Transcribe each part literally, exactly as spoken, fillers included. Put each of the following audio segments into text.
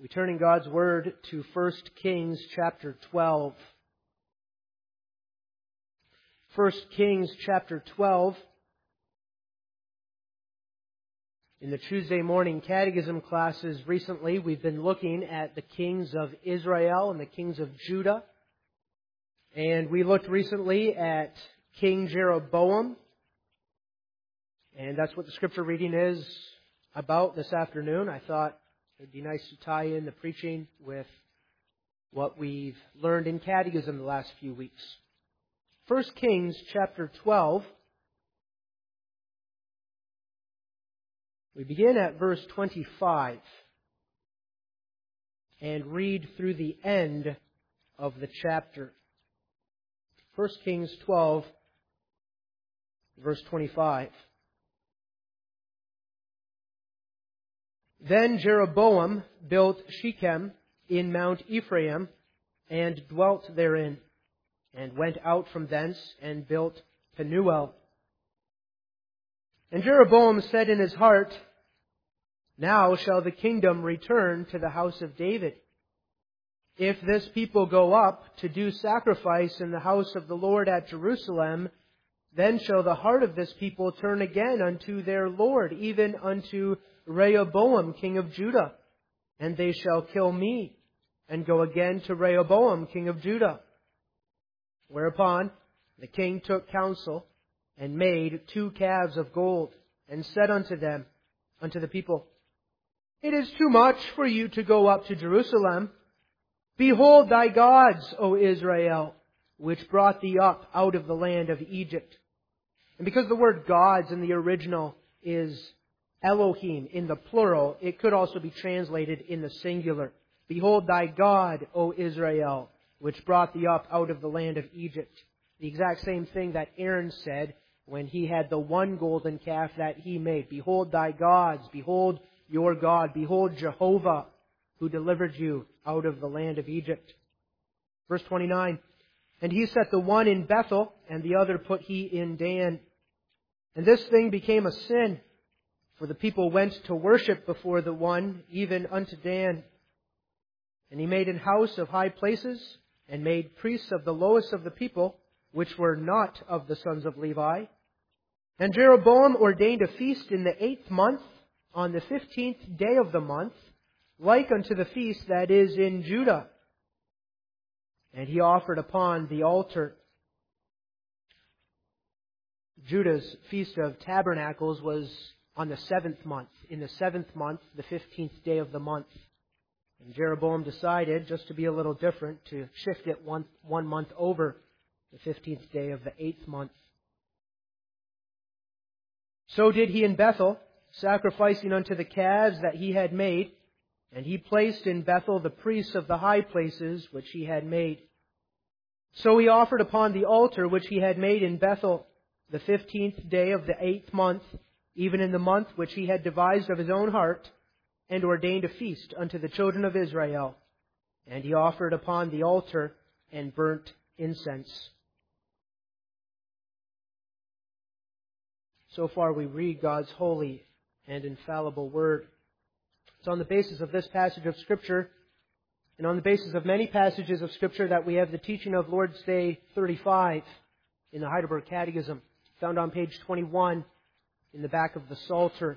We turn in God's Word to First Kings chapter twelve. First Kings chapter twelve. In the Tuesday morning catechism classes recently, we've been looking at the kings of Israel and the kings of Judah. And we looked recently at King Jeroboam. And that's what the scripture reading is about this afternoon. I thought it'd be nice to tie in the preaching with what we've learned in catechism the last few weeks. First Kings chapter twelve. We begin at verse twenty-five and read through the end of the chapter. First Kings twelve, verse twenty-five. Then Jeroboam built Shechem in Mount Ephraim, and dwelt therein, and went out from thence, and built Penuel. And Jeroboam said in his heart, Now shall the kingdom return to the house of David. If this people go up to do sacrifice in the house of the Lord at Jerusalem, then shall the heart of this people turn again unto their Lord, even unto Rehoboam, king of Judah, and they shall kill me, and go again to Rehoboam, king of Judah. Whereupon the king took counsel, and made two calves of gold, and said unto them, unto the people, It is too much for you to go up to Jerusalem. Behold thy gods, O Israel, which brought thee up out of the land of Egypt. And because the word gods in the original is Elohim in the plural, it could also be translated in the singular. Behold thy God, O Israel, which brought thee up out of the land of Egypt. The exact same thing that Aaron said when he had the one golden calf that he made. Behold thy gods, behold your God, behold Jehovah, who delivered you out of the land of Egypt. Verse twenty-nine, And he set the one in Bethel, and the other put he in Dan. And this thing became a sin, for the people went to worship before the one, even unto Dan. And he made an house of high places, and made priests of the lowest of the people, which were not of the sons of Levi. And Jeroboam ordained a feast in the eighth month, on the fifteenth day of the month, like unto the feast that is in Judah. And he offered upon the altar. Judah's Feast of Tabernacles was on the seventh month. In the seventh month, the fifteenth day of the month. And Jeroboam decided, just to be a little different, to shift it one, one month over the fifteenth day of the eighth month. So did he in Bethel, sacrificing unto the calves that he had made. And he placed in Bethel the priests of the high places which he had made. So he offered upon the altar which he had made in Bethel the fifteenth day of the eighth month, even in the month which he had devised of his own heart, and ordained a feast unto the children of Israel. And he offered upon the altar and burnt incense. So far we read God's holy and infallible Word. It's on the basis of this passage of Scripture, and on the basis of many passages of Scripture, that we have the teaching of Lord's Day thirty-five in the Heidelberg Catechism, found on page twenty-one in the back of the Psalter.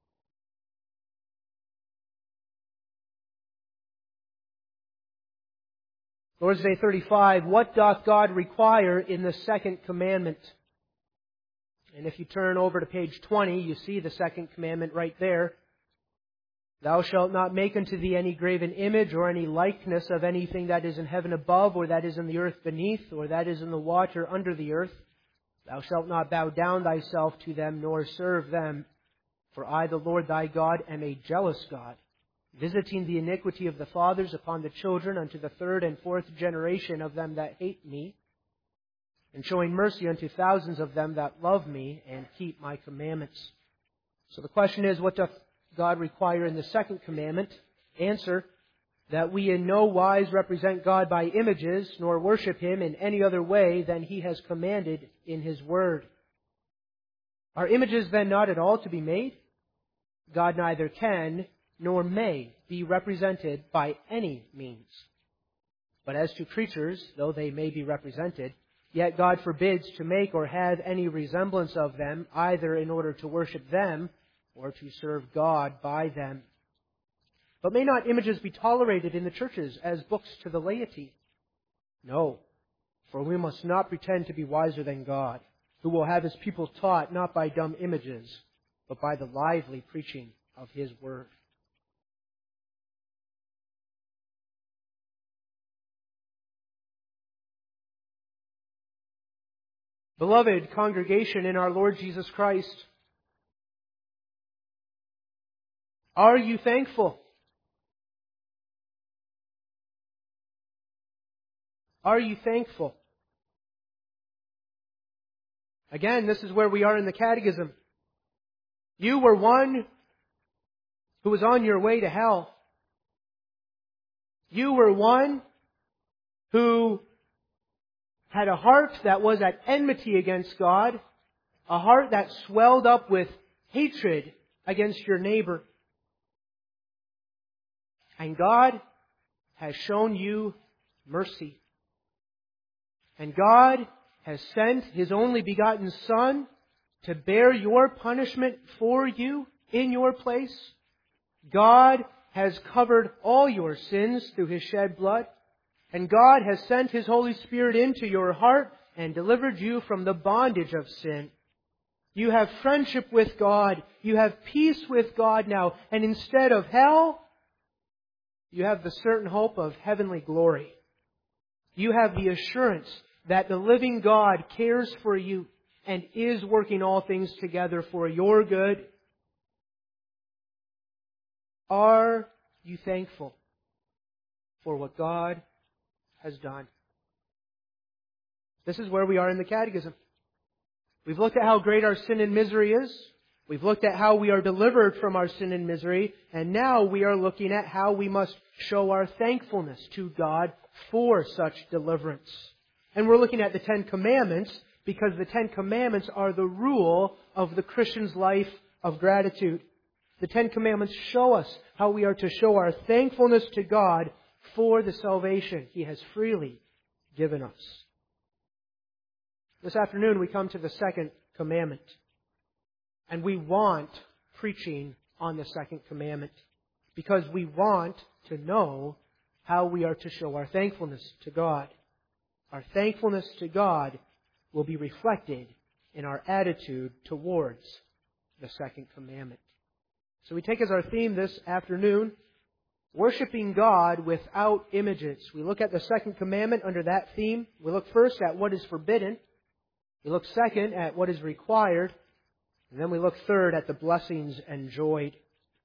Lord's Day thirty-five, What doth God require in the second commandment? And if you turn over to page twenty, you see the second commandment right there. Thou shalt not make unto thee any graven image or any likeness of anything that is in heaven above, or that is in the earth beneath, or that is in the water under the earth. Thou shalt not bow down thyself to them, nor serve them. For I, the Lord thy God, am a jealous God, visiting the iniquity of the fathers upon the children unto the third and fourth generation of them that hate me, and showing mercy unto thousands of them that love me and keep my commandments. So the question is, what doth God require in the second commandment? Answer, that we in no wise represent God by images, nor worship Him in any other way than He has commanded in His Word. Are images then not at all to be made? God neither can nor may be represented by any means. But as to creatures, though they may be represented, yet God forbids to make or have any resemblance of them, either in order to worship them or to serve God by them. But may not images be tolerated in the churches as books to the laity? No, for we must not pretend to be wiser than God, who will have His people taught not by dumb images, but by the lively preaching of His word. Beloved congregation in our Lord Jesus Christ, are you thankful? Are you thankful? Again, this is where we are in the catechism. You were one who was on your way to hell. You were one who had a heart that was at enmity against God, a heart that swelled up with hatred against your neighbor. And God has shown you mercy. And God has sent His only begotten Son to bear your punishment for you in your place. God has covered all your sins through His shed blood. And God has sent His Holy Spirit into your heart and delivered you from the bondage of sin. You have friendship with God. You have peace with God now. And instead of hell, you have the certain hope of heavenly glory. You have the assurance that the living God cares for you and is working all things together for your good. Are you thankful for what God has done? This is where we are in the catechism. We've looked at how great our sin and misery is. We've looked at how we are delivered from our sin and misery. And now we are looking at how we must show our thankfulness to God for such deliverance. And we're looking at the Ten Commandments because the Ten Commandments are the rule of the Christian's life of gratitude. The Ten Commandments show us how we are to show our thankfulness to God for the salvation He has freely given us. This afternoon we come to the second commandment. And we want preaching on the second commandment because we want to know how we are to show our thankfulness to God. Our thankfulness to God will be reflected in our attitude towards the second commandment. So we take as our theme this afternoon, worshiping God without images. We look at the second commandment under that theme. We look first at what is forbidden. We look second at what is required. And then we look third at the blessings enjoyed.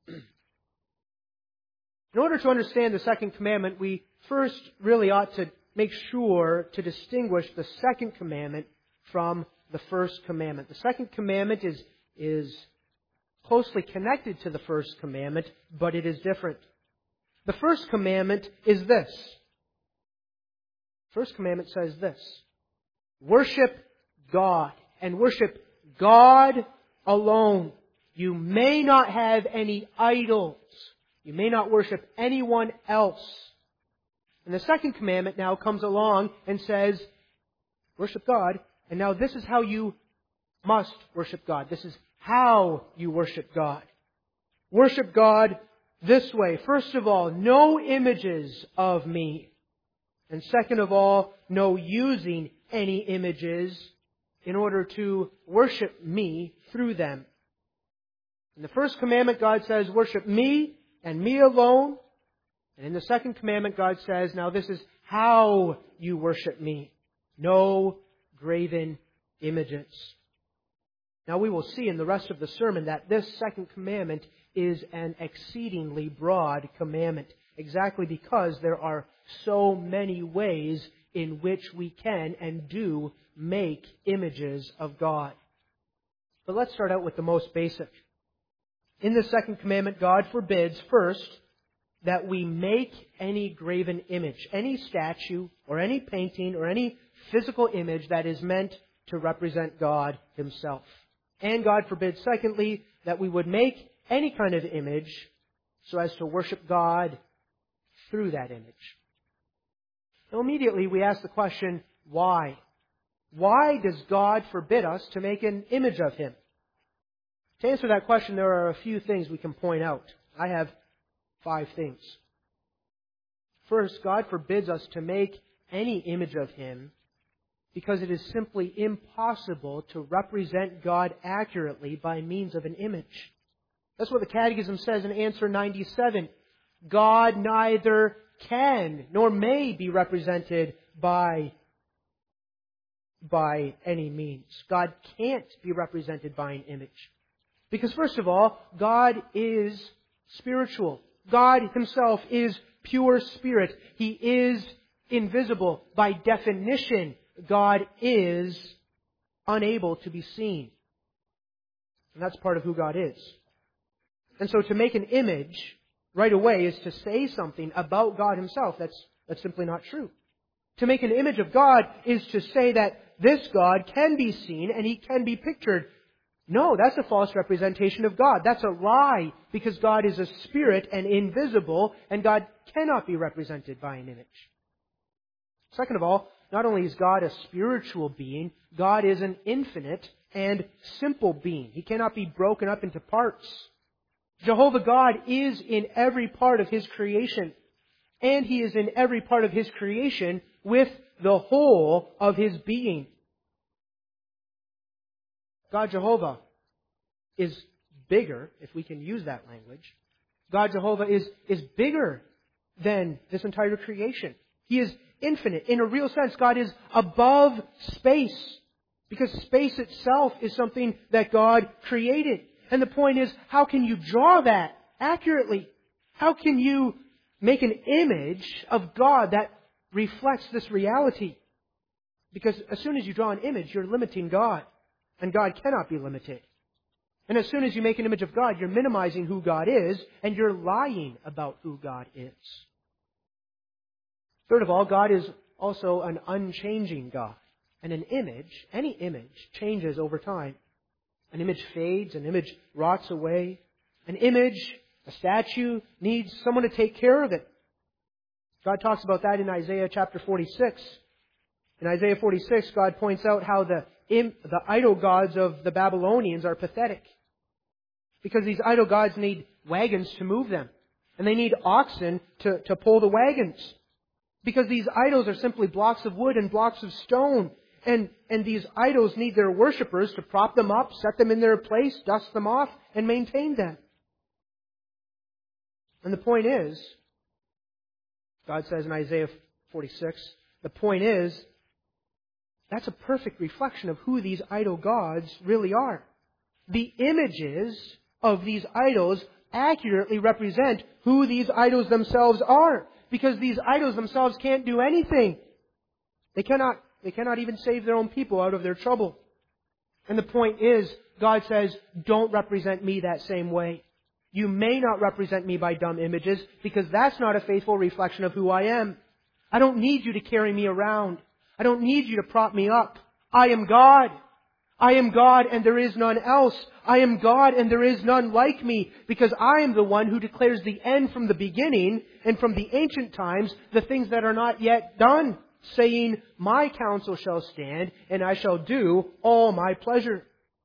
In order to understand the second commandment, we first really ought to make sure to distinguish the second commandment from the first commandment. The second commandment is, is closely connected to the first commandment, but it is different. The first commandment is this. First commandment says this. Worship God, and worship God alone. You may not have any idols. You may not worship anyone else. And the second commandment now comes along and says, worship God. And now this is how you must worship God. This is how you worship God. Worship God this way. First of all, no images of me. And second of all, no using any images in order to worship me through them. In the first commandment, God says, worship me and me alone. And in the second commandment, God says, now this is how you worship me. No graven images. Now we will see in the rest of the sermon that this second commandment is an exceedingly broad commandment. Exactly because there are so many ways in which we can and do make images of God. But let's start out with the most basic. In the second commandment, God forbids first that we make any graven image, any statue or any painting or any physical image that is meant to represent God Himself. And God forbids, secondly, that we would make any kind of image so as to worship God through that image. Now immediately we ask the question, why? Why does God forbid us to make an image of Him? To answer that question, there are a few things we can point out. I have five things. First, God forbids us to make any image of Him because it is simply impossible to represent God accurately by means of an image. That's what the Catechism says in answer ninety-seven. God neither can nor may be represented by, by any means. God can't be represented by an image. Because first of all, God is spiritual. God Himself is pure spirit. He is invisible. By definition, God is unable to be seen. And that's part of who God is. And so to make an image right away is to say something about God Himself. That's, that's simply not true. To make an image of God is to say that this God can be seen and He can be pictured. No, that's a false representation of God. That's a lie, because God is a spirit and invisible, and God cannot be represented by an image. Second of all, not only is God a spiritual being, God is an infinite and simple being. He cannot be broken up into parts. Jehovah God is in every part of His creation, and He is in every part of His creation with the whole of His being. God Jehovah is bigger, if we can use that language. God Jehovah is, is bigger than this entire creation. He is infinite. In a real sense, God is above space, because space itself is something that God created. And the point is, how can you draw that accurately? How can you make an image of God that reflects this reality? Because as soon as you draw an image, you're limiting God. And God cannot be limited. And as soon as you make an image of God, you're minimizing who God is, and you're lying about who God is. Third of all, God is also an unchanging God. And an image, any image, changes over time. An image fades, an image rots away. An image, a statue, needs someone to take care of it. God talks about that in Isaiah chapter forty-six. In Isaiah forty-six, God points out how the, the idol gods of the Babylonians are pathetic. Because these idol gods need wagons to move them. And they need oxen to, to pull the wagons. Because these idols are simply blocks of wood and blocks of stone. And, and these idols need their worshippers to prop them up, set them in their place, dust them off, and maintain them. And the point is, God says in Isaiah forty-six, the point is, that's a perfect reflection of who these idol gods really are. The images of these idols accurately represent who these idols themselves are. Because these idols themselves can't do anything. They cannot, they cannot even save their own people out of their trouble. And the point is, God says, don't represent me that same way. You may not represent me by dumb images, because that's not a faithful reflection of who I am. I don't need you to carry me around. I don't need you to prop me up. I am God. I am God and there is none else. I am God and there is none like me, because I am the one who declares the end from the beginning and from the ancient times the things that are not yet done, saying, my counsel shall stand and I shall do all my pleasure.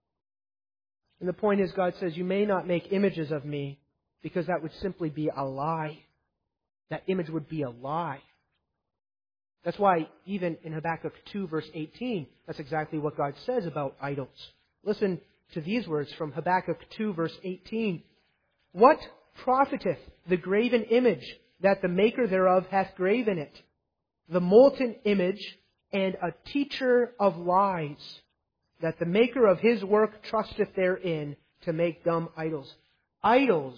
And the point is, God says, you may not make images of me, because that would simply be a lie. That image would be a lie. That's why even in Habakkuk two verse eighteen, that's exactly what God says about idols. Listen to these words from Habakkuk two verse eighteen. What profiteth the graven image that the maker thereof hath graven it? The molten image and a teacher of lies, that the maker of his work trusteth therein to make dumb idols. Idols,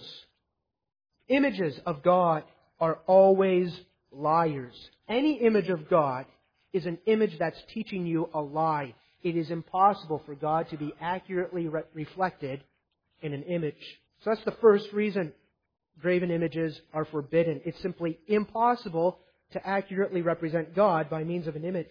images of God, are always liars. Any image of God is an image that's teaching you a lie. It is impossible for God to be accurately re- reflected in an image. So that's the first reason graven images are forbidden. It's simply impossible to accurately represent God by means of an image.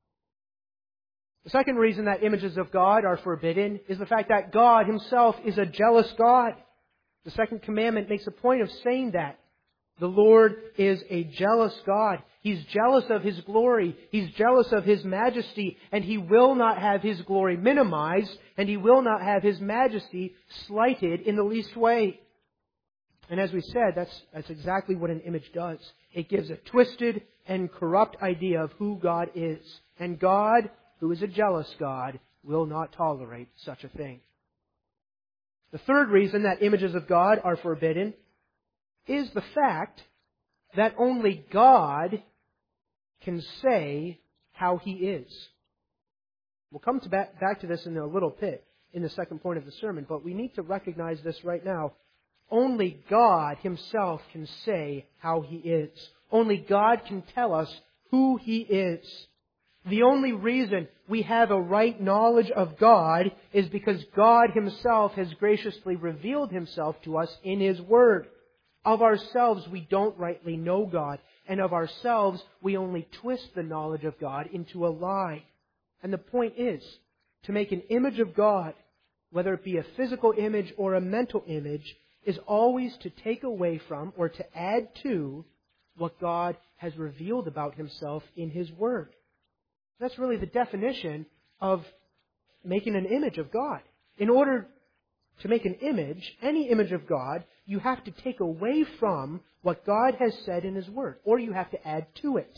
The second reason that images of God are forbidden is the fact that God Himself is a jealous God. The second commandment makes a point of saying that. The Lord is a jealous God. He's jealous of His glory. He's jealous of His majesty. And He will not have His glory minimized. And He will not have His majesty slighted in the least way. And as we said, that's, that's exactly what an image does. It gives a twisted and corrupt idea of who God is. And God, who is a jealous God, will not tolerate such a thing. The third reason that images of God are forbidden is the fact that only God can say how He is. We'll come to back, back to this in a little bit in the second point of the sermon, but we need to recognize this right now. Only God Himself can say how He is. Only God can tell us who He is. The only reason we have a right knowledge of God is because God Himself has graciously revealed Himself to us in His Word. Of ourselves, we don't rightly know God. And of ourselves, we only twist the knowledge of God into a lie. And the point is, to make an image of God, whether it be a physical image or a mental image, is always to take away from or to add to what God has revealed about Himself in His Word. That's really the definition of making an image of God. In order to make an image, any image of God, you have to take away from what God has said in His Word, or you have to add to it.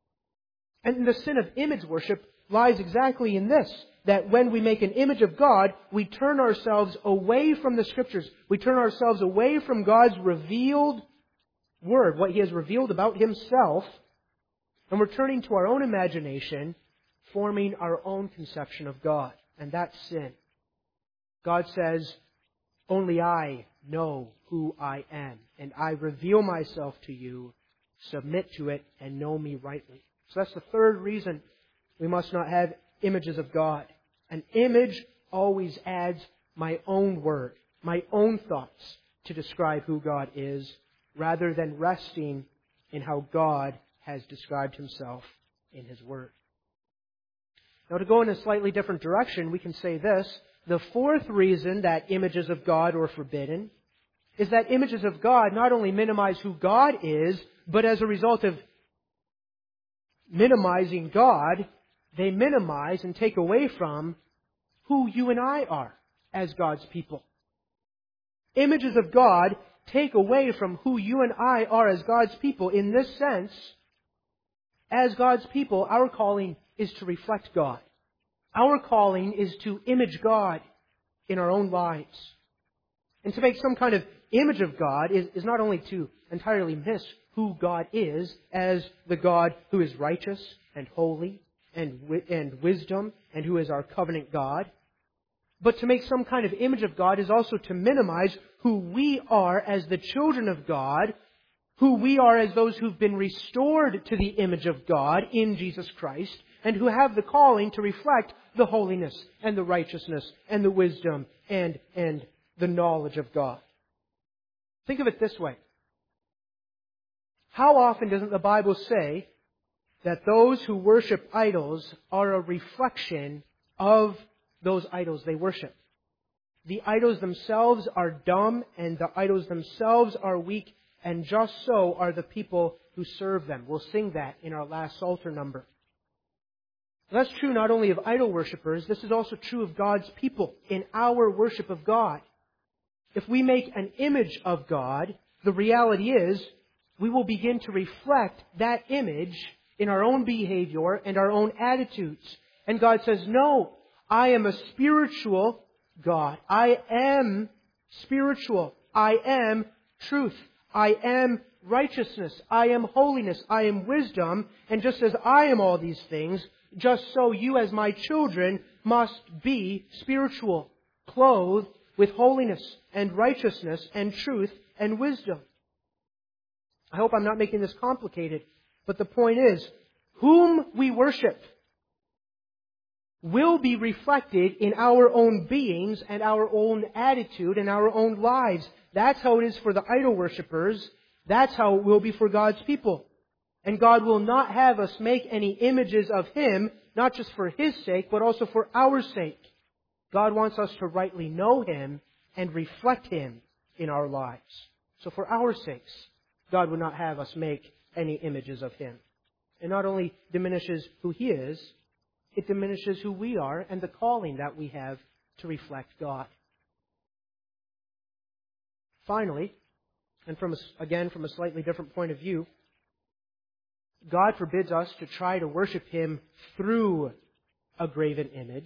And the sin of image worship lies exactly in this, that when we make an image of God, we turn ourselves away from the Scriptures. We turn ourselves away from God's revealed Word, what He has revealed about Himself, and we're turning to our own imagination, forming our own conception of God. And that's sin. God says, only I know who I am, and I reveal myself to you, submit to it, and know me rightly. So that's the third reason we must not have images of God. An image always adds my own word, my own thoughts to describe who God is, rather than resting in how God has described Himself in His Word. Now, to go in a slightly different direction, we can say this. The fourth reason that images of God are forbidden is that images of God not only minimize who God is, but as a result of minimizing God, they minimize and take away from who you and I are as God's people. Images of God take away from who you and I are as God's people. In this sense, as God's people, our calling is to reflect God. Our calling is to image God in our own lives. And to make some kind of image of God is, is not only to entirely miss who God is as the God who is righteous and holy and, and wisdom and who is our covenant God, but to make some kind of image of God is also to minimize who we are as the children of God, who we are as those who've been restored to the image of God in Jesus Christ, and who have the calling to reflect the holiness and the righteousness and the wisdom and, and the knowledge of God. Think of it this way. How often doesn't the Bible say that those who worship idols are a reflection of those idols they worship? The idols themselves are dumb, and the idols themselves are weak, and just so are the people who serve them. We'll sing that in our last Psalter number. That's true not only of idol worshippers, this is also true of God's people in our worship of God. If we make an image of God, the reality is we will begin to reflect that image in our own behavior and our own attitudes. And God says, no, I am a spiritual God. I am spiritual. I am truth. I am righteousness. I am holiness. I am wisdom. And just as I am all these things, just so you as my children must be spiritual, clothed with holiness and righteousness and truth and wisdom. I hope I'm not making this complicated, but the point is, whom we worship will be reflected in our own beings and our own attitude and our own lives. That's how it is for the idol worshippers. That's how it will be for God's people. And God will not have us make any images of Him, not just for His sake, but also for our sake. God wants us to rightly know Him and reflect Him in our lives. So for our sakes, God would not have us make any images of Him. It not only diminishes who He is, it diminishes who we are and the calling that we have to reflect God. Finally, and from a, again from a slightly different point of view, God forbids us to try to worship Him through a graven image,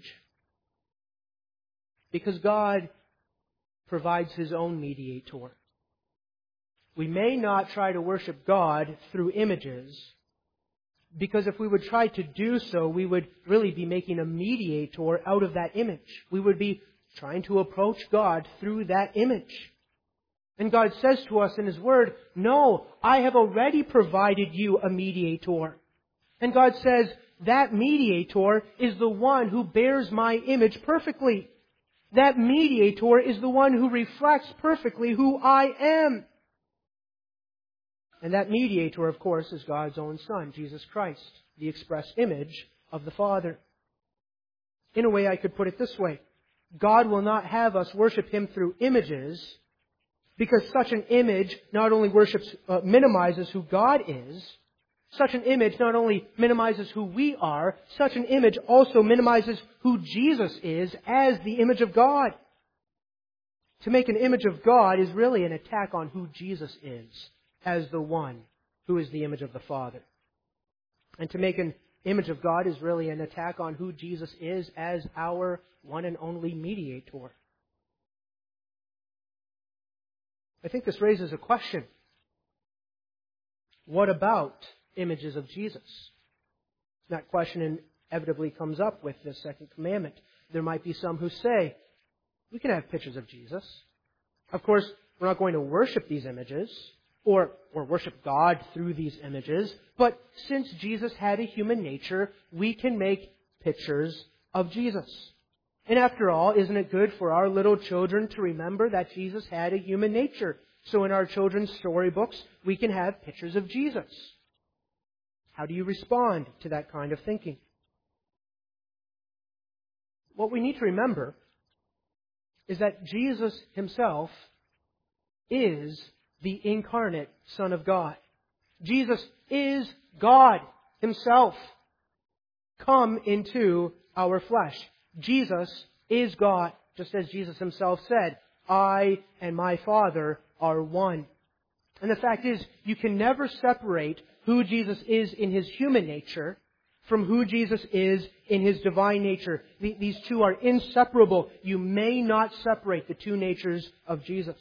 because God provides His own mediator. We may not try to worship God through images, because if we would try to do so, we would really be making a mediator out of that image. We would be trying to approach God through that image. And God says to us in His Word, no, I have already provided you a mediator. And God says, that mediator is the one who bears my image perfectly. That mediator is the one who reflects perfectly who I am. And that mediator, of course, is God's own Son, Jesus Christ, the express image of the Father. In a way, I could put it this way. God will not have us worship Him through images, because such an image not only worships, uh, minimizes who God is, such an image not only minimizes who we are, such an image also minimizes who Jesus is as the image of God. To make an image of God is really an attack on who Jesus is as the one who is the image of the Father. And to make an image of God is really an attack on who Jesus is as our one and only mediator. I think this raises a question. What about images of Jesus? That question inevitably comes up with this second commandment. There might be some who say, we can have pictures of Jesus. Of course, we're not going to worship these images or, or worship God through these images, but since Jesus had a human nature, we can make pictures of Jesus. And after all, isn't it good for our little children to remember that Jesus had a human nature? So in our children's storybooks, we can have pictures of Jesus. How do you respond to that kind of thinking? What we need to remember is that Jesus Himself is the incarnate Son of God. Jesus is God Himself come into our flesh. Jesus is God, just as Jesus Himself said, I and my Father are one. And the fact is, you can never separate who Jesus is in His human nature from who Jesus is in His divine nature. These two are inseparable. You may not separate the two natures of Jesus.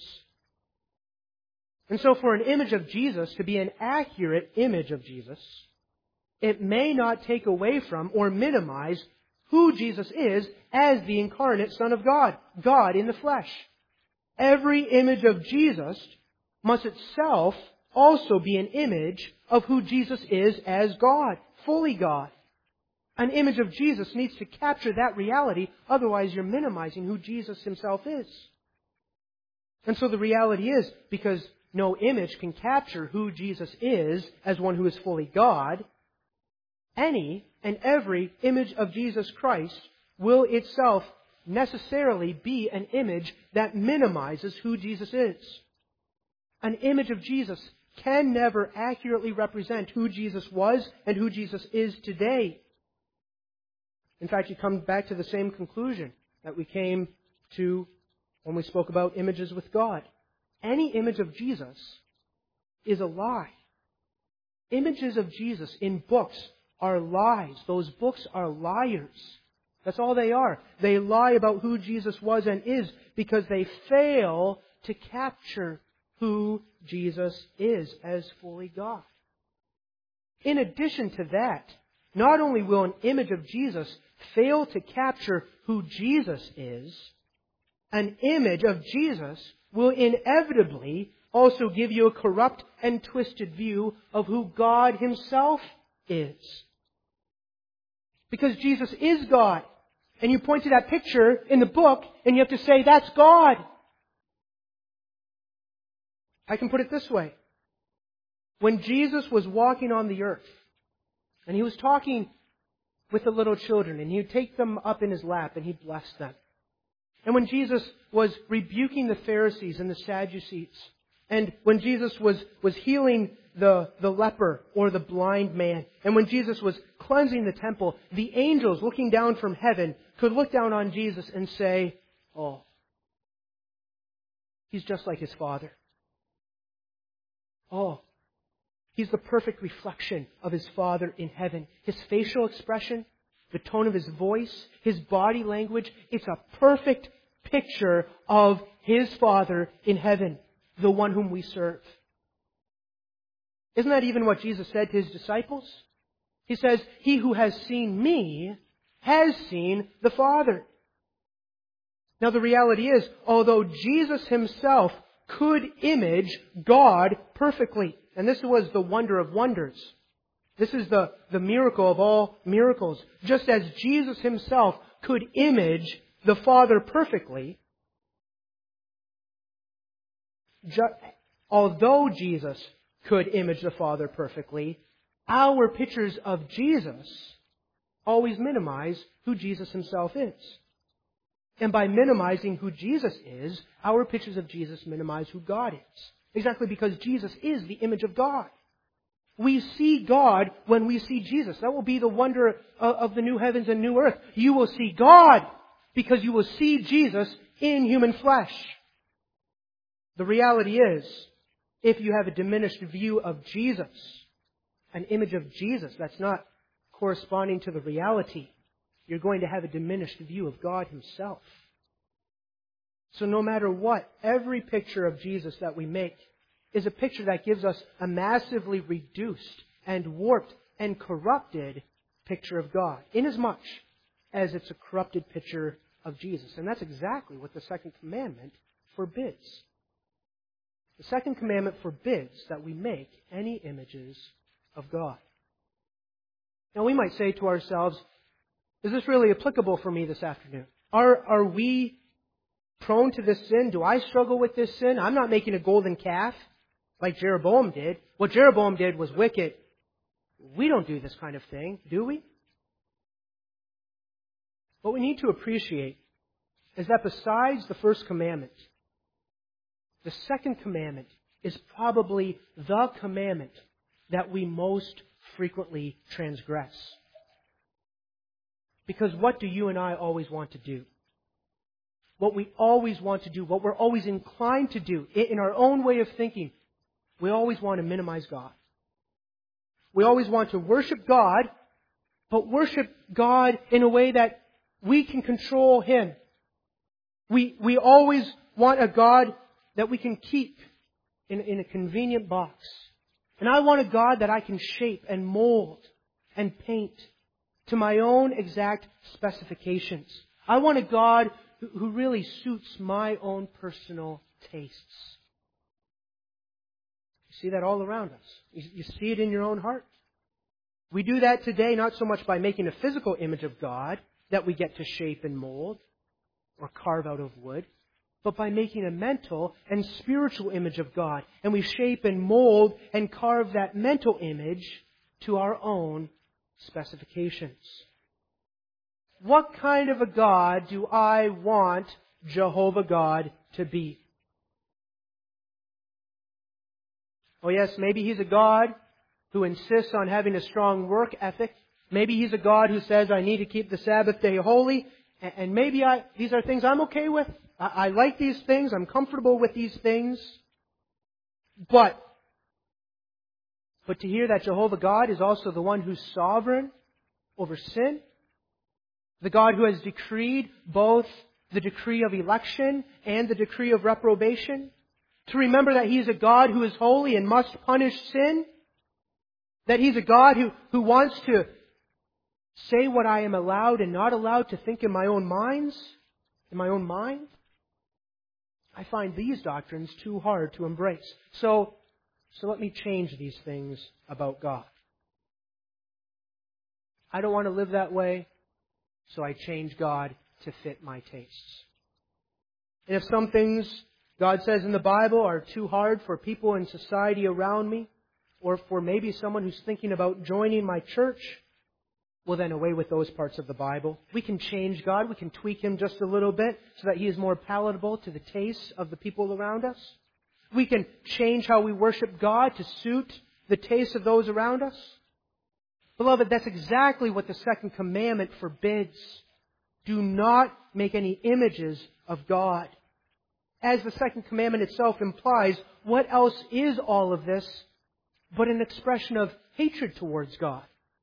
And so for an image of Jesus to be an accurate image of Jesus, it may not take away from or minimize who Jesus is as the incarnate Son of God, God in the flesh. Every image of Jesus must itself also be an image of who Jesus is as God, fully God. An image of Jesus needs to capture that reality, otherwise you're minimizing who Jesus Himself is. And so the reality is, because no image can capture who Jesus is as one who is fully God, any and every image of Jesus Christ will itself necessarily be an image that minimizes who Jesus is. An image of Jesus can never accurately represent who Jesus was and who Jesus is today. In fact, you come back to the same conclusion that we came to when we spoke about images with God. Any image of Jesus is a lie. Images of Jesus in books are lies. Those books are liars. That's all they are. They lie about who Jesus was and is because they fail to capture who Jesus is as fully God. In addition to that, not only will an image of Jesus fail to capture who Jesus is, an image of Jesus will inevitably also give you a corrupt and twisted view of who God Himself is. Because Jesus is God. And you point to that picture in the book and you have to say, that's God. I can put it this way. When Jesus was walking on the earth, and He was talking with the little children, and He would take them up in His lap and He'd bless them. And when Jesus was rebuking the Pharisees and the Sadducees, and when Jesus was, was healing the, the leper or the blind man, and when Jesus was cleansing the temple, the angels looking down from heaven could look down on Jesus and say, "Oh, He's just like His Father. Oh, He's the perfect reflection of His Father in heaven. His facial expression, the tone of His voice, His body language, it's a perfect picture of His Father in heaven, the one whom we serve." Isn't that even what Jesus said to His disciples? He says, "He who has seen me has seen the Father." Now the reality is, although Jesus Himself could image God perfectly, and this was the wonder of wonders, this is the, the miracle of all miracles, just as Jesus Himself could image the Father perfectly, ju- although Jesus could image the Father perfectly, our pictures of Jesus always minimize who Jesus Himself is. And by minimizing who Jesus is, our pictures of Jesus minimize who God is. Exactly because Jesus is the image of God. We see God when we see Jesus. That will be the wonder of the new heavens and new earth. You will see God because you will see Jesus in human flesh. The reality is, if you have a diminished view of Jesus, an image of Jesus that's not corresponding to the reality, you're going to have a diminished view of God Himself. So no matter what, every picture of Jesus that we make is a picture that gives us a massively reduced and warped and corrupted picture of God, inasmuch as it's a corrupted picture of Jesus. And that's exactly what the second commandment forbids. The second commandment forbids that we make any images of God. Now we might say to ourselves, is this really applicable for me this afternoon? Are, are we prone to this sin? Do I struggle with this sin? I'm not making a golden calf like Jeroboam did. What Jeroboam did was wicked. We don't do this kind of thing, do we? What we need to appreciate is that besides the first commandment, the second commandment is probably the commandment that we most frequently transgress. Because what do you and I always want to do? What we always want to do, what we're always inclined to do, in our own way of thinking, we always want to minimize God. We always want to worship God, but worship God in a way that we can control Him. We, we always want a God that we can keep in, in a convenient box. And I want a God that I can shape and mold and paint to my own exact specifications. I want a God who, who really suits my own personal tastes. You see that all around us. You, you see it in your own heart. We do that today not so much by making a physical image of God that we get to shape and mold or carve out of wood, but by making a mental and spiritual image of God. And we shape and mold and carve that mental image to our own specifications. What kind of a God do I want Jehovah God to be? Oh yes, maybe He's a God who insists on having a strong work ethic. Maybe He's a God who says, I need to keep the Sabbath day holy. And maybe I, these are things I'm okay with. I, I like these things. I'm comfortable with these things. But, but to hear that Jehovah God is also the one who's sovereign over sin, the God who has decreed both the decree of election and the decree of reprobation, to remember that He's a God who is holy and must punish sin, that He's a God who, who wants to say what I am allowed and not allowed to think in my own minds, in my own mind. I find these doctrines too hard to embrace. So, so let me change these things about God. I don't want to live that way, so I change God to fit my tastes. And if some things God says in the Bible are too hard for people in society around me, or for maybe someone who's thinking about joining my church, Well, then away with those parts of the Bible. We can change God. We can tweak Him just a little bit so that He is more palatable to the taste of the people around us. We can change how we worship God to suit the taste of those around us. Beloved, that's exactly what the second commandment forbids. Do not make any images of God. As the second commandment itself implies, what else is all of this but an expression of hatred towards God?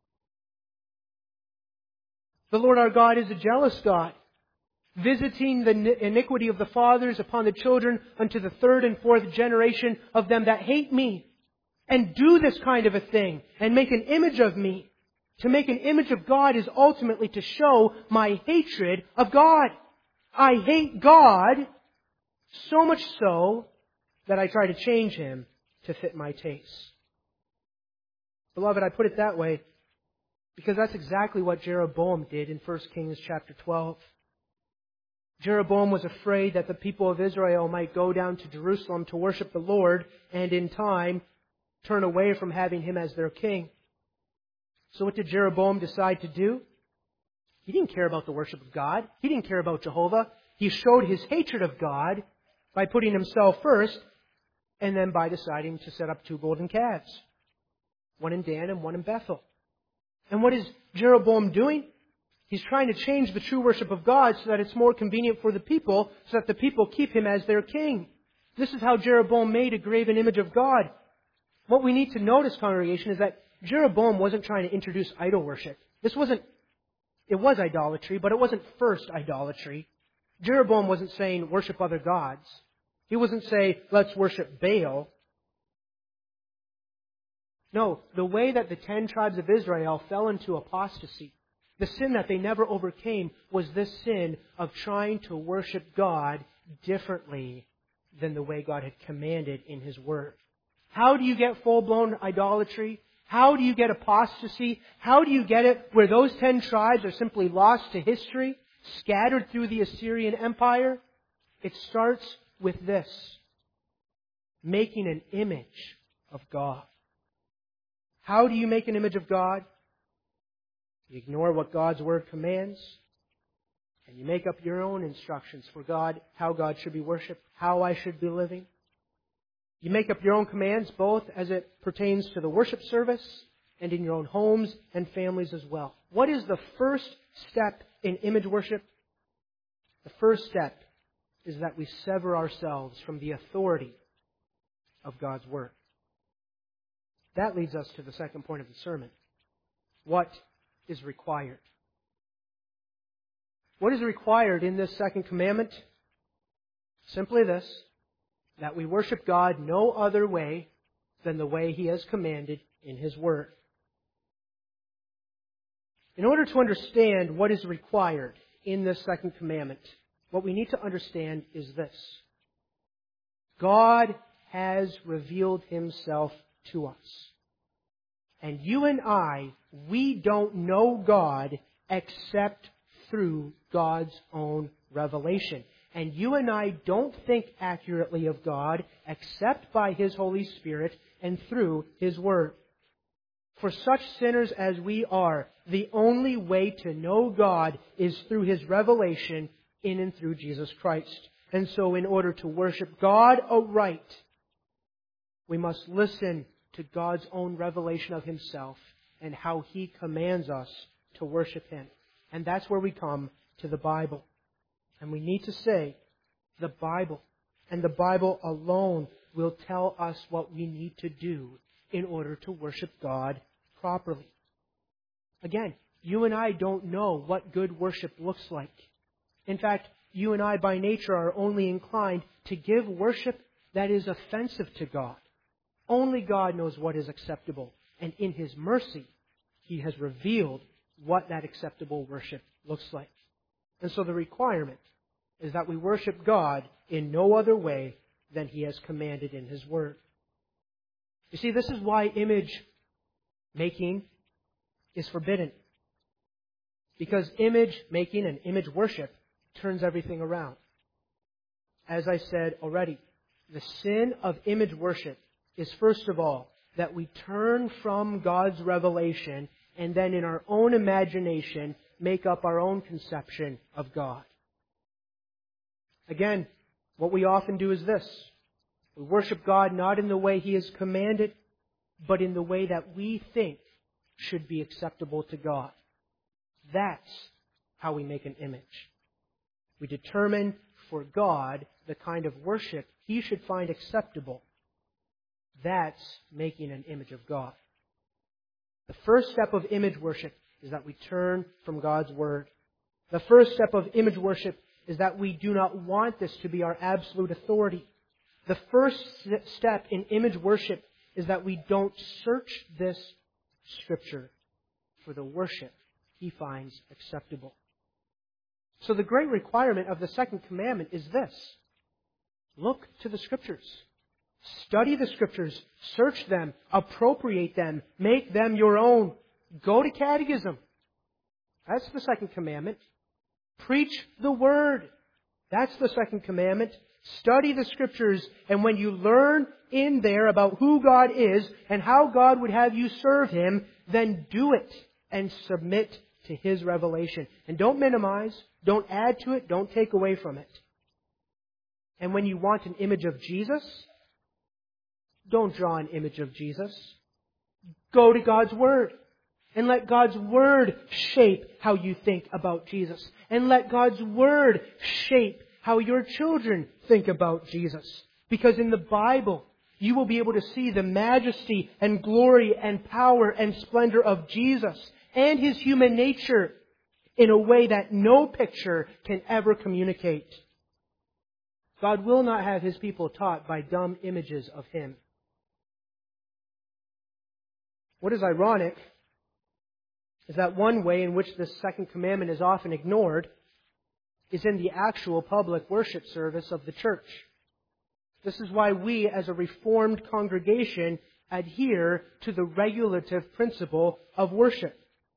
The Lord our God is a jealous God, visiting the iniquity of the fathers upon the children unto the third and fourth generation of them that hate me, and do this kind of a thing, and make an image of me. To make an image of God is ultimately to show my hatred of God. I hate God so much so that I try to change Him to fit my tastes. Beloved, I put it that way because that's exactly what Jeroboam did in First Kings chapter twelve. Jeroboam was afraid that the people of Israel might go down to Jerusalem to worship the Lord and in time turn away from having Him as their king. So what did Jeroboam decide to do? He didn't care about the worship of God. He didn't care about Jehovah. He showed his hatred of God by putting himself first and then by deciding to set up two golden calves. One in Dan and one in Bethel. And what is Jeroboam doing? He's trying to change the true worship of God so that it's more convenient for the people, so that the people keep him as their king. This is how Jeroboam made a graven image of God. What we need to notice, congregation, is that Jeroboam wasn't trying to introduce idol worship. This wasn't, it was idolatry, but it wasn't first idolatry. Jeroboam wasn't saying worship other gods. He wasn't saying let's worship Baal. No, the way that the ten tribes of Israel fell into apostasy, the sin that they never overcame, was this sin of trying to worship God differently than the way God had commanded in His Word. How do you get full-blown idolatry? How do you get apostasy? How do you get it where those ten tribes are simply lost to history, scattered through the Assyrian Empire? It starts with this: making an image of God. How do you make an image of God? You ignore what God's Word commands, and you make up your own instructions for God, how God should be worshipped, how I should be living. You make up your own commands, both as it pertains to the worship service and in your own homes and families as well. What is the first step in image worship? The first step is that we sever ourselves from the authority of God's Word. That leads us to the second point of the sermon. What is required? What is required in this second commandment? Simply this: that we worship God no other way than the way He has commanded in His Word. In order to understand what is required in this second commandment, what we need to understand is this: God has revealed Himself to us. And you and I, we don't know God except through God's own revelation. And you and I don't think accurately of God except by His Holy Spirit and through His Word. For such sinners as we are, the only way to know God is through His revelation in and through Jesus Christ. And so in order to worship God aright, we must listen to God's own revelation of Himself and how He commands us to worship Him. And that's where we come to the Bible. And we need to say, the Bible and the Bible alone will tell us what we need to do in order to worship God properly. Again, you and I don't know what good worship looks like. In fact, you and I by nature are only inclined to give worship that is offensive to God. Only God knows what is acceptable. And in His mercy, He has revealed what that acceptable worship looks like. And so the requirement is that we worship God in no other way than He has commanded in His Word. You see, this is why image making is forbidden. Because image making and image worship turns everything around. As I said already, the sin of image worship is, first of all, that we turn from God's revelation and then in our own imagination make up our own conception of God. Again, what we often do is this. We worship God not in the way He has commanded, but in the way that we think should be acceptable to God. That's how we make an image. We determine for God the kind of worship He should find acceptable. That's making an image of God. The first step of image worship is that we turn from God's Word. The first step of image worship is that we do not want this to be our absolute authority. The first step in image worship is that we don't search this Scripture for the worship He finds acceptable. So the great requirement of the second commandment is this. Look to the Scriptures. Study the Scriptures. Search them. Appropriate them. Make them your own. Go to catechism. That's the second commandment. Preach the Word. That's the second commandment. Study the Scriptures, and when you learn in there about who God is and how God would have you serve Him, then do it and submit to His revelation. And don't minimize, don't add to it, don't take away from it. And when you want an image of Jesus, don't draw an image of Jesus. Go to God's Word. And let God's Word shape how you think about Jesus. And let God's Word shape how your children think about Jesus. Because in the Bible, you will be able to see the majesty and glory and power and splendor of Jesus and His human nature in a way that no picture can ever communicate. God will not have His people taught by dumb images of Him. What is ironic is that one way in which this second commandment is often ignored is in the actual public worship service of the church. This is why we, as a Reformed congregation, adhere to the regulative principle of worship.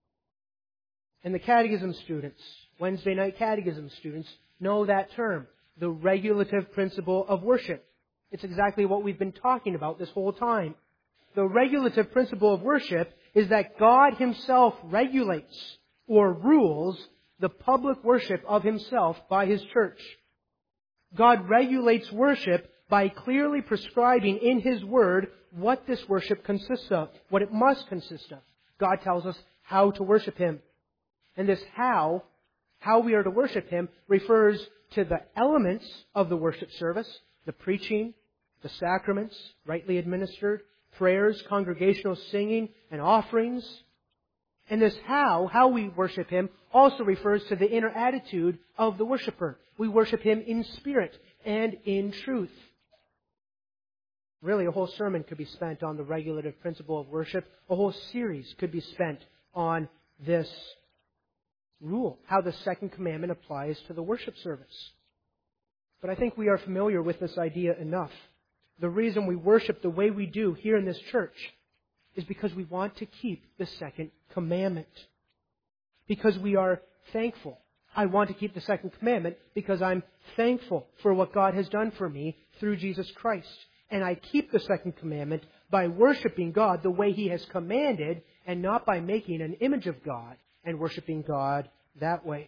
And the catechism students, Wednesday night catechism students, know that term, the regulative principle of worship. It's exactly what we've been talking about this whole time. The regulative principle of worship is that God Himself regulates or rules the public worship of Himself by His church. God regulates worship by clearly prescribing in His Word what this worship consists of, what it must consist of. God tells us how to worship Him. And this how, how we are to worship Him, refers to the elements of the worship service, the preaching, the sacraments, rightly administered, prayers, congregational singing, and offerings. And this how, how we worship Him, also refers to the inner attitude of the worshiper. We worship Him in spirit and in truth. Really, a whole sermon could be spent on the regulative principle of worship. A whole series could be spent on this rule, how the second commandment applies to the worship service. But I think we are familiar with this idea enough. The reason we worship the way we do here in this church is because we want to keep the second commandment. Because we are thankful. I want to keep the second commandment because I'm thankful for what God has done for me through Jesus Christ. And I keep the second commandment by worshiping God the way He has commanded and not by making an image of God and worshiping God that way.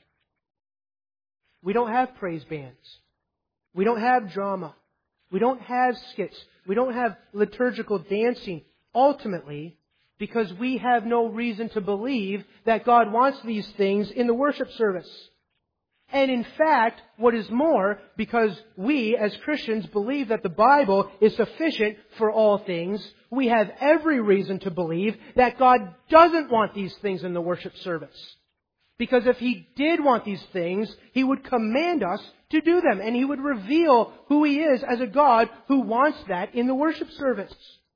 We don't have praise bands. We don't have drama. We don't have skits. We don't have liturgical dancing. Ultimately, because we have no reason to believe that God wants these things in the worship service. And in fact, what is more, because we as Christians believe that the Bible is sufficient for all things, we have every reason to believe that God doesn't want these things in the worship service. Because if He did want these things, He would command us to do them, and He would reveal who He is as a God who wants that in the worship service.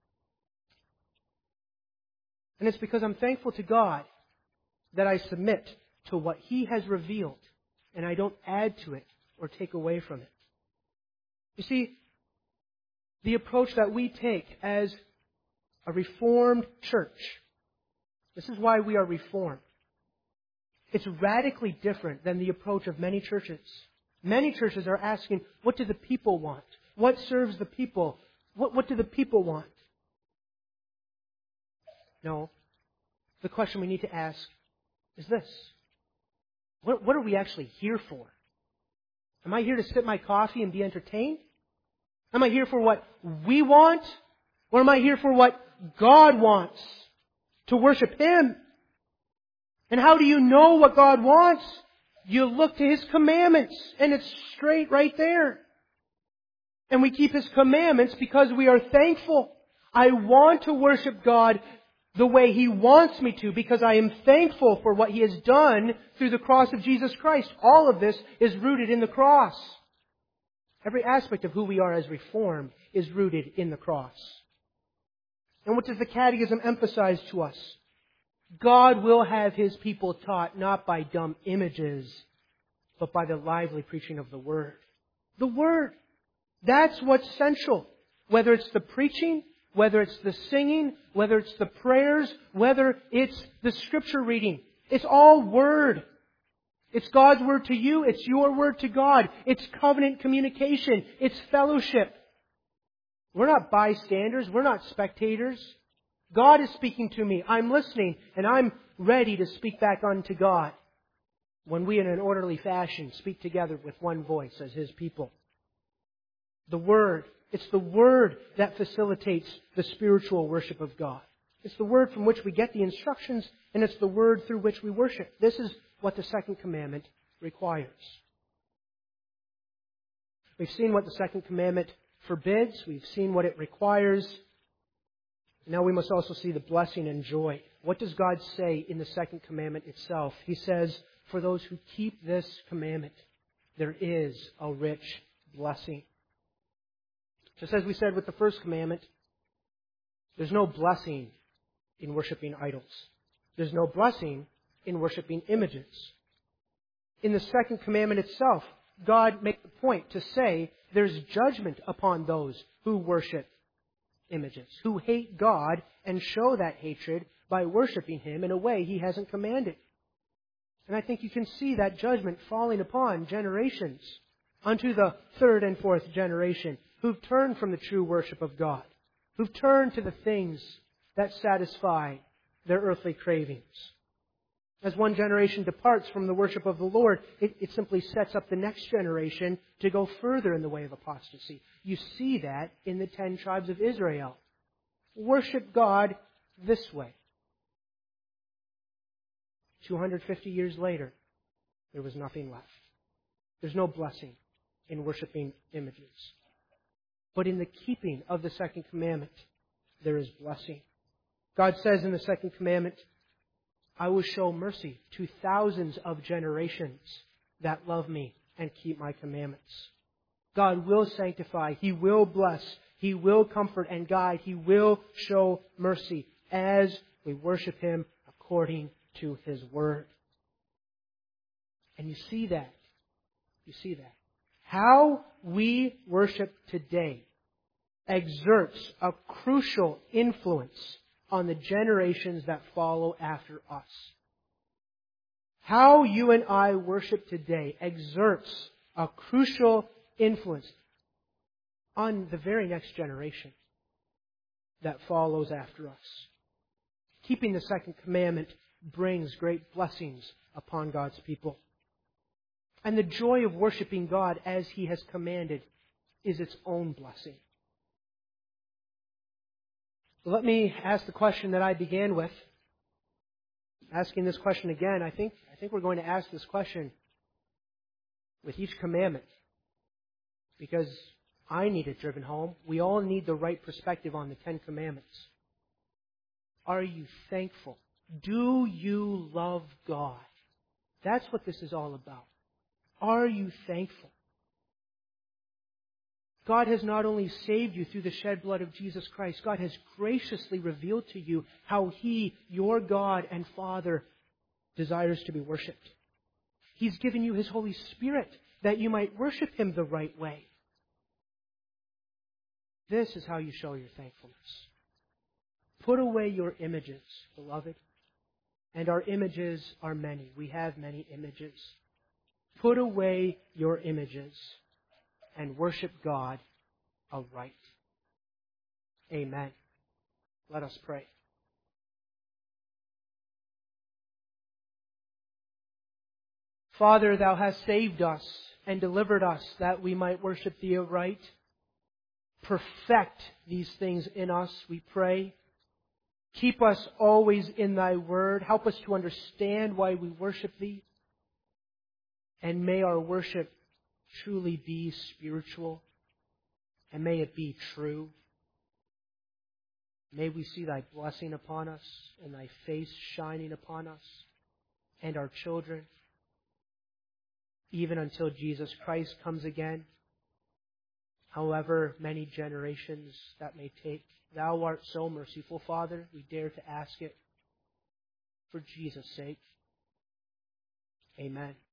And it's because I'm thankful to God that I submit to what He has revealed, and I don't add to it or take away from it. You see, the approach that we take as a Reformed church, this is why we are Reformed. It's radically different than the approach of many churches. Many churches are asking, what do the people want? What serves the people? What, what do the people want? No. the question we need to ask is this. What, what are we actually here for? Am I here to sip my coffee and be entertained? Am I here for what we want? Or am I here for what God wants? To worship Him. And how do you know what God wants? You look to His commandments, and it's straight right there. And we keep His commandments because we are thankful. I want to worship God the way He wants me to because I am thankful for what He has done through the cross of Jesus Christ. All of this is rooted in the cross. Every aspect of who we are as Reformed is rooted in the cross. And what does the Catechism emphasize to us? God will have His people taught not by dumb images, but by the lively preaching of the Word. The Word. That's what's central. Whether it's the preaching, whether it's the singing, whether it's the prayers, whether it's the Scripture reading. It's all Word. It's God's Word to you. It's your Word to God. It's covenant communication. It's fellowship. We're not bystanders. We're not spectators. God is speaking to me. I'm listening, and I'm ready to speak back unto God when we, in an orderly fashion, speak together with one voice as His people. The Word. It's the Word that facilitates the spiritual worship of God. It's the Word from which we get the instructions, and it's the Word through which we worship. This is what the second commandment requires. We've seen what the second commandment forbids. We've seen what it requires. Now we must also see the blessing and joy. What does God say in the second commandment itself? He says, for those who keep this commandment, there is a rich blessing. Just as we said with the first commandment, there's no blessing in worshiping idols. There's no blessing in worshiping images. In the second commandment itself, God makes the point to say there's judgment upon those who worship images, who hate God and show that hatred by worshiping Him in a way He hasn't commanded. And I think you can see that judgment falling upon generations unto the third and fourth generation who've turned from the true worship of God, who've turned to the things that satisfy their earthly cravings. As one generation departs from the worship of the Lord, it, it simply sets up the next generation to go further in the way of apostasy. You see that in the ten tribes of Israel. Worship God this way. two hundred fifty years later, there was nothing left. There's no blessing in worshiping images. But in the keeping of the second commandment, there is blessing. God says in the second commandment, I will show mercy to thousands of generations that love me and keep my commandments. God will sanctify. He will bless. He will comfort and guide. He will show mercy as we worship Him according to His Word. And you see that. You see that. How we worship today exerts a crucial influence on the generations that follow after us. How you and I worship today exerts a crucial influence on the very next generation that follows after us. Keeping the second commandment brings great blessings upon God's people. And the joy of worshiping God as He has commanded is its own blessing. Let me ask the question that I began with. Asking this question again, I think, I think we're going to ask this question with each commandment. Because I need it driven home. We all need the right perspective on the Ten Commandments. Are you thankful? Do you love God? That's what this is all about. Are you thankful? God has not only saved you through the shed blood of Jesus Christ, God has graciously revealed to you how He, your God and Father, desires to be worshipped. He's given you His Holy Spirit that you might worship Him the right way. This is how you show your thankfulness. Put away your images, beloved. And our images are many. We have many images. Put away your images and worship God aright. Amen. Let us pray. Father, Thou hast saved us and delivered us that we might worship Thee aright. Perfect these things in us, we pray. Keep us always in Thy Word. Help us to understand why we worship Thee. And may our worship truly be spiritual. And may it be true. May we see Thy blessing upon us and Thy face shining upon us and our children, even until Jesus Christ comes again, however many generations that may take. Thou art so merciful, Father, we dare to ask it for Jesus' sake. Amen.